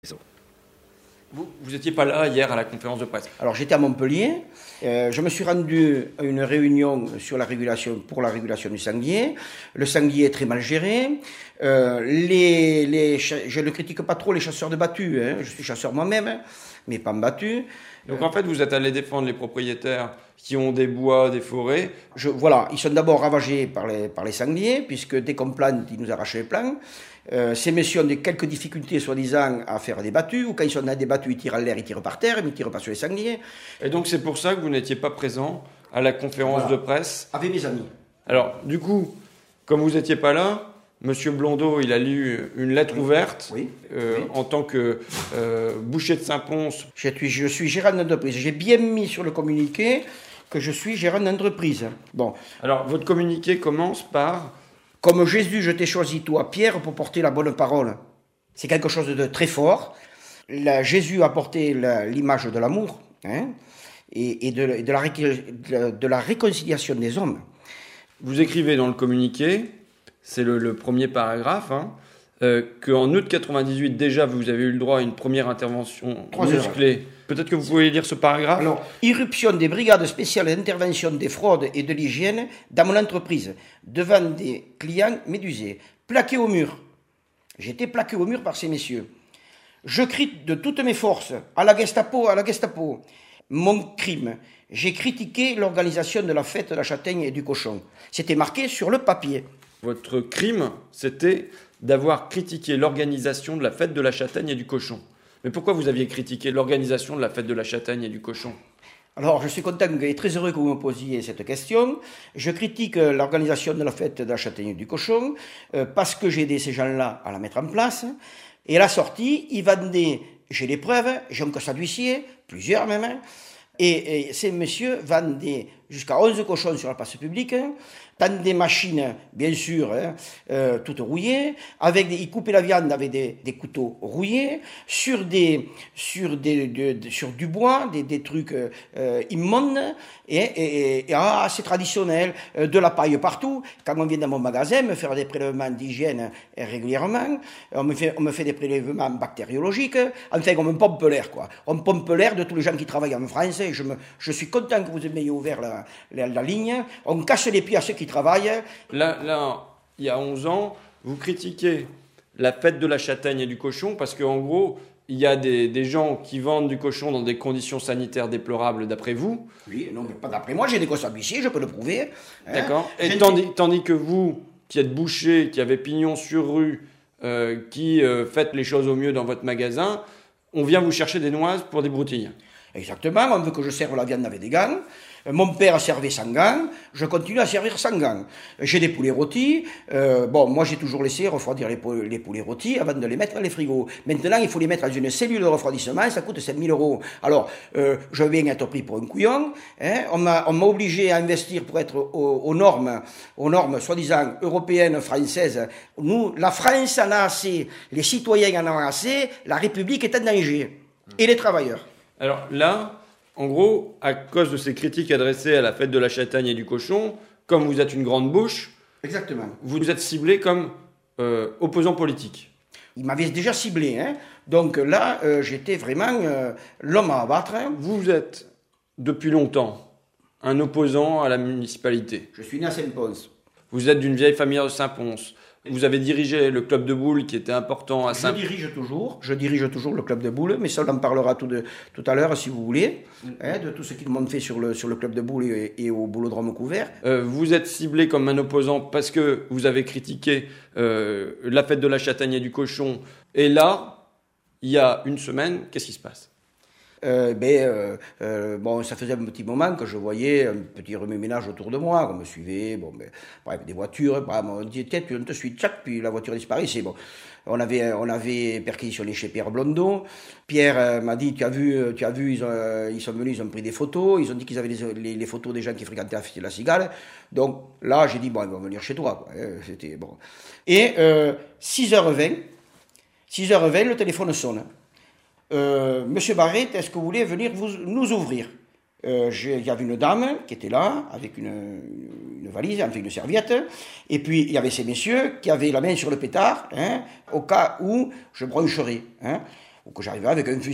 Vous n'étiez pas là hier à la conférence de presse. Alors j'étais à Montpellier, je me suis rendu à une réunion sur la régulation, pour la régulation du sanglier. Le sanglier est très mal géré. Je ne critique pas trop les chasseurs de battus, je suis chasseur moi-même, mais pas en battu. Donc en fait vous êtes allé défendre les propriétaires qui ont des bois, des forêts. Voilà, ils sont d'abord ravagés par les sangliers, puisque dès qu'on plante, ils nous arrachent les plants. Ces messieurs ont quelques difficultés, soi-disant, à faire des battus, ou quand ils sont dans des battus, ils tirent en l'air, ils tirent par terre, mais ils ne tirent pas sur les sangliers. Et donc c'est pour ça que vous n'étiez pas présent à la conférence de presse. Avec mes amis. Alors, du coup, comme vous n'étiez pas là, Monsieur Blondeau, il a lu une lettre ouverte en tant que boucher de Saint-Pons. Je suis gérant d'entreprise. J'ai bien mis sur le communiqué que je suis gérant d'entreprise. Bon. Alors, votre communiqué commence par... Comme Jésus, je t'ai choisi, toi, Pierre, pour porter la bonne parole. C'est quelque chose de très fort. Jésus a porté l'image de l'amour et de la réconciliation des hommes. Vous écrivez dans le communiqué, c'est le premier paragraphe, qu'en août 98, déjà, vous avez eu le droit à une première intervention musclée. Peut-être que vous pouvez lire ce paragraphe. Alors, irruption des brigades spéciales d'intervention des fraudes et de l'hygiène dans mon entreprise, devant des clients médusés, plaqués au mur. J'étais plaqué au mur par ces messieurs. Je crie de toutes mes forces, à la Gestapo, à la Gestapo. Mon crime, j'ai critiqué l'organisation de la fête de la châtaigne et du cochon. C'était marqué sur le papier. Votre crime, c'était d'avoir critiqué l'organisation de la fête de la châtaigne et du cochon. Mais pourquoi vous aviez critiqué l'organisation de la fête de la châtaigne et du cochon ? Alors, je suis content et très heureux que vous me posiez cette question. Je critique l'organisation de la fête de la châtaigne et du cochon parce que j'ai aidé ces gens-là à la mettre en place. Et à la sortie, ils vendaient, j'ai les preuves, j'ai un constat d'huissier, plusieurs même, et ces messieurs vendaient jusqu'à 11 cochons sur la place publique, dans des machines, bien sûr, toutes rouillées, ils coupaient la viande avec des couteaux rouillés, sur du bois, des trucs immondes, et c'est traditionnel, de la paille partout. Quand on vient dans mon magasin, me faire des prélèvements d'hygiène régulièrement, on me fait des prélèvements bactériologiques, enfin on me pompe l'air, quoi. On me pompe l'air de tous les gens qui travaillent en France, et je suis content que vous ayez ouvert la ligne. On casse les pieds à ceux qui travaillent. Là, il y a 11 ans, vous critiquez la fête de la châtaigne et du cochon parce qu'en gros, il y a des gens qui vendent du cochon dans des conditions sanitaires déplorables d'après vous. Oui, non, mais pas d'après moi, j'ai des constats d'huissier, je peux le prouver. D'accord. Et tandis que vous, qui êtes boucher, qui avez pignon sur rue, qui faites les choses au mieux dans votre magasin, on vient vous chercher des noises pour des broutilles. Exactement, on veut que je serve la viande avec des gants. Mon père servait sans gants, je continue à servir sans gants. J'ai des poulets rôtis, moi j'ai toujours laissé refroidir les poulets rôtis avant de les mettre dans les frigos. Maintenant, il faut les mettre dans une cellule de refroidissement, ça coûte 5 000 €. Alors, je viens être pris pour un couillon, on m'a obligé à investir pour être aux normes soi-disant européennes, françaises. Nous, la France en a assez, les citoyens en ont assez, la République est en danger. Et les travailleurs. Alors là, en gros, à cause de ces critiques adressées à la fête de la châtaigne et du cochon, comme vous êtes une grande bouche, exactement, vous êtes ciblé comme opposant politique. Il m'avait déjà ciblé, donc là, j'étais vraiment l'homme à abattre. Vous êtes, depuis longtemps, un opposant à la municipalité. Je suis né à Saint-Pons. Vous êtes d'une vieille famille de Saint-Pons. Vous avez dirigé le club de boules qui était important à Saint-Pons. Je dirige toujours le club de boules, mais ça on en parlera tout à l'heure si vous voulez, de tout ce qu'ils m'ont fait sur le club de boules et au boulodrome couvert. Vous êtes ciblé comme un opposant parce que vous avez critiqué la fête de la châtaigne et du cochon. Et là, il y a une semaine, qu'est-ce qui se passe ? Ça faisait un petit moment que je voyais un petit remue-ménage autour de moi, qu'on me suivait, des voitures, on dit, tiens, on te suit, tchac, puis la voiture disparaissait. Bon. On avait perquisitionné chez Pierre Blondeau. Pierre m'a dit, tu as vu, ils sont venus, ils ont pris des photos, ils ont dit qu'ils avaient les photos des gens qui fréquentaient la Cigale. Donc là, j'ai dit, ils vont venir chez toi, quoi. C'était bon. Et 6h20, le téléphone sonne. Monsieur Barret, est-ce que vous voulez venir nous ouvrir ? Il y avait une dame qui était là, avec une valise, avec une serviette, et puis il y avait ces messieurs qui avaient la main sur le pétard, au cas où je broncherais. ou que j'arriverai avec un fusil